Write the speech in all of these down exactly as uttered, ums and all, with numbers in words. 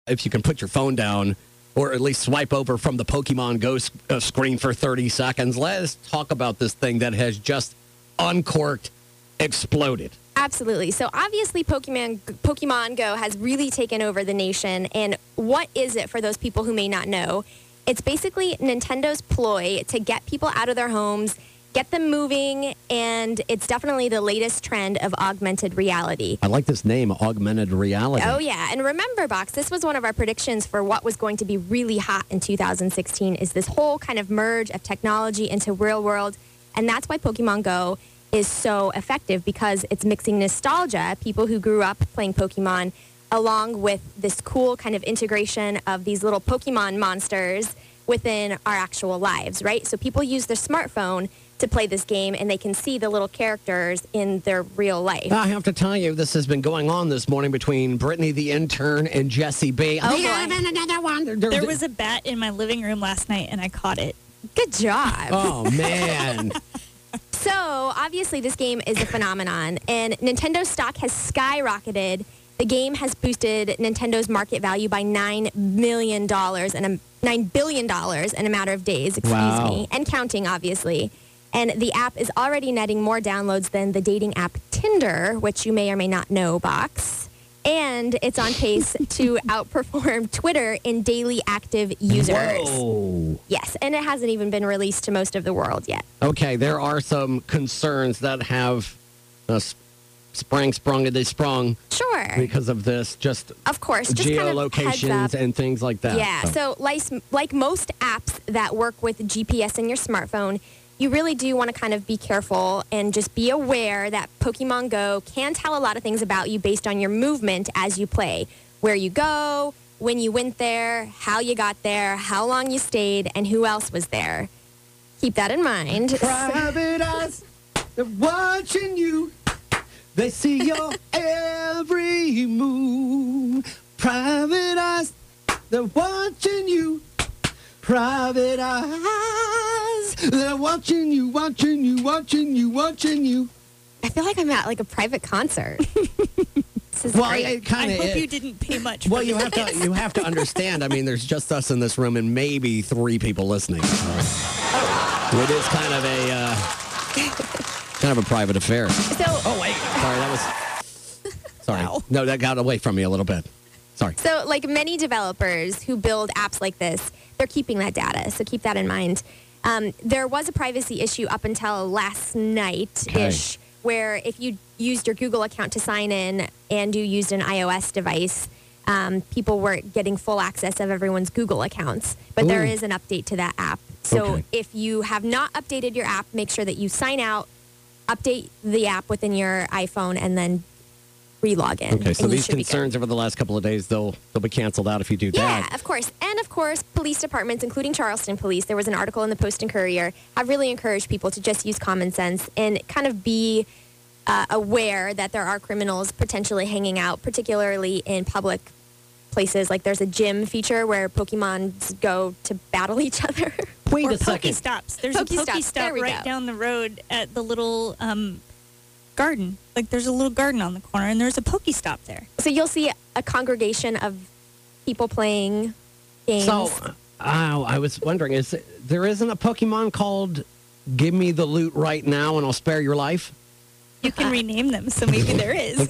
if you can put your phone down or at least swipe over from the Pokemon Go uh, screen for thirty seconds. Let's talk about this thing that has just uncorked, exploded. Absolutely. So obviously Pokemon Pokemon Go has really taken over the nation. And what is it for those people who may not know? It's basically Nintendo's ploy to get people out of their homes, get them moving, and it's definitely the latest trend of augmented reality. I like this name, augmented reality. Oh, yeah. And remember, Box, this was one of our predictions for what was going to be really hot in two thousand sixteen, is this whole kind of merge of technology into real world. And that's why Pokemon Go is so effective, because it's mixing nostalgia, people who grew up playing Pokemon, along with this cool kind of integration of these little Pokemon monsters within our actual lives, right? So people use their smartphone to play this game, and they can see the little characters in their real life. I have to tell you, this has been going on this morning between Brittany the intern and Jesse B. Oh, we got boy. another one. There, There was a bat in my living room last night, and I caught it. Good job. Oh, man. So, obviously, this game is a phenomenon, and Nintendo stock has skyrocketed. The game has boosted Nintendo's market value by nine million dollars and a nine billion dollars in a matter of days, excuse Wow. me, and counting, obviously. And the app is already netting more downloads than the dating app Tinder, which you may or may not know, Box. And it's on pace to outperform Twitter in daily active users. Whoa. Yes, and it hasn't even been released to most of the world yet. Okay, there are some concerns that have uh, s- sprang, sprung, and they sprung Sure. because of this, just Of course, just kind of heads geolocations up. and things like that. Yeah, so like, like most apps that work with G P S in your smartphone, you really do want to kind of be careful and just be aware that Pokemon Go can tell a lot of things about you based on your movement as you play. Where you go, when you went there, how you got there, how long you stayed, and who else was there. Keep that in mind. Private eyes, they're watching you. They see your every move. Private eyes, they're watching you. Private eyes, they're watching you, watching you, watching you, watching you. I feel like I'm at like a private concert. This is Well, great. it kind I of hope is. you didn't pay much for Well, you have to you have to understand. I mean, there's just us in this room and maybe three people listening. So it is kind of a uh, kind of a private affair. So, Oh wait, sorry, that was sorry. Wow. No, that got away from me a little bit. Sorry. So, like many developers who build apps like this, they're keeping that data. So keep that in mind. Um, there was a privacy issue up until last night-ish, Okay. where if you used your Google account to sign in and you used an iOS device, um, people were getting full access of everyone's Google accounts. But there Ooh. is an update to that app. So Okay. if you have not updated your app, make sure that you sign out, update the app within your iPhone, and then re-log in. Okay, so and you these should be good. concerns over the last couple of days, they'll they'll be canceled out if you do Yeah, that. of course. And of course, police departments, including Charleston Police, there was an article in the Post and Courier, have really encouraged people to just use common sense and kind of be uh, aware that there are criminals potentially hanging out, particularly in public places. Like there's a gym feature where Pokemons go to battle each other. Wait or a second. Pokestops. There's a Pokestops, there Pokestop we right go. down the road at the little um, garden. Like there's a little garden on the corner, and there's a Pokestop there. So you'll see a congregation of people playing games. So, uh, I was wondering, is it, there isn't a Pokemon called "Give Me the Loot Right Now and I'll Spare Your Life"? You can rename them, so maybe there is.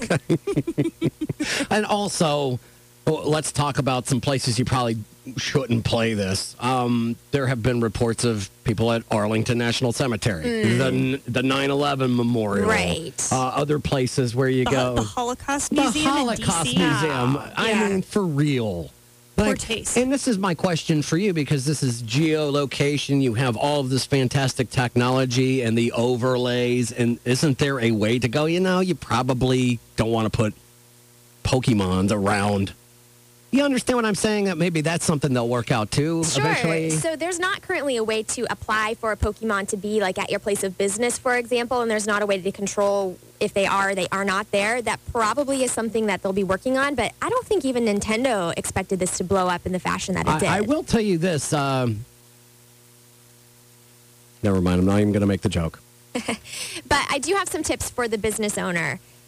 And also, well, let's talk about some places you probably shouldn't play this. Um, there have been reports of people at Arlington National Cemetery, the the nine eleven Memorial, Right. Uh, other places where you The, go. the Holocaust The Museum Holocaust in D C. Museum. I Yeah. mean, for real. Poor taste. And this is my question for you, because this is geolocation. You have all of this fantastic technology and the overlays. And isn't there a way to go? You know, you probably don't want to put Pokemons around. You understand what I'm saying? That maybe that's something they'll work out too Sure. eventually. So there's not currently a way to apply for a Pokemon to be like at your place of business, for example, and there's not a way to control if they are or they are not there. That probably is something that they'll be working on, but I don't think even Nintendo expected this to blow up in the fashion that it did. I, I will tell you this. Um, never mind. I'm not even going to make the joke. But I do have some tips for the business owner.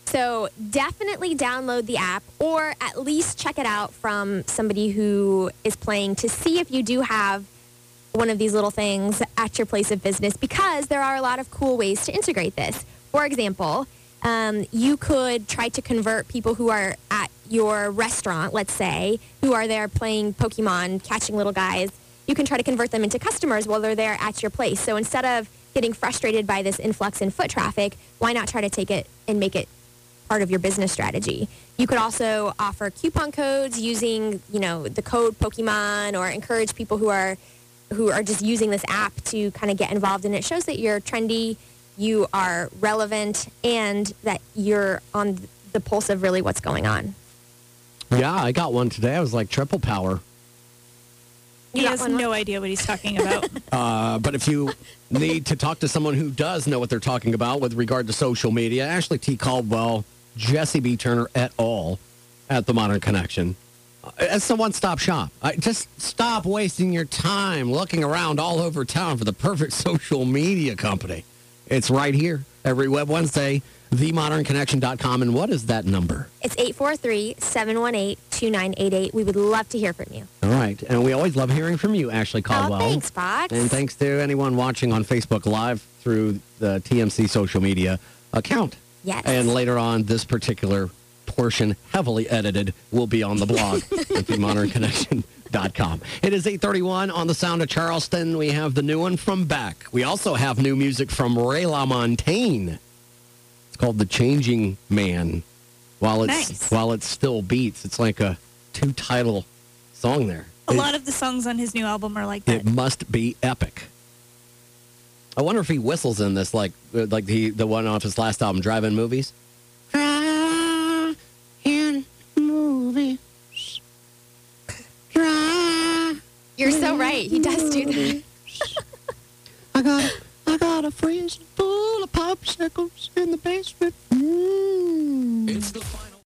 So definitely download the app or at least check it out from somebody who is playing to see if you do have one of these little things at your place of business, because there are a lot of cool ways to integrate this. For example, um, you could try to convert people who are at your restaurant, let's say, who are there playing Pokemon, catching little guys. You can try to convert them into customers while they're there at your place. So instead of getting frustrated by this influx in foot traffic, why not try to take it and make it part of your business strategy? You could also offer coupon codes using, you know, the code Pokemon, or encourage people who are who are just using this app to kind of get involved. And it shows that you're trendy, you are relevant, and that you're on the pulse of really what's going on. Yeah, I got one today. I was like triple power. He You got has one? no idea what he's talking about. Uh, but if you need to talk to someone who does know what they're talking about with regard to social media, Ashley T. Caldwell, Jesse B. Turner et al. At the Modern Connection. Uh, It's a one-stop shop. I, just stop wasting your time looking around all over town for the perfect social media company. It's right here every Web Wednesday, the modern connection dot com. And what is that number? It's eight four three, seven one eight, two nine eight eight. We would love to hear from you. All right. And we always love hearing from you, Ashley Caldwell. Oh, thanks, Fox. And thanks to anyone watching on Facebook Live through the T M C social media account. Yes. And later on, this particular portion, heavily edited, will be on the blog at the modern connection dot com. It is eight thirty-one on the Sound of Charleston. We have the new one from Beck. We also have new music from Ray LaMontagne. It's called The Changing Man. While it's Nice. while it still beats, it's like a two-title song there. A It- lot of the songs on his new album are like that. It must be epic. I wonder if he whistles in this, like like the the one off his last album, Drive-In Movies. Drive-in movies. Drive. You're so right. He does do that. I got I got a freezer full of popsicles in the basement. Mm. It's the final.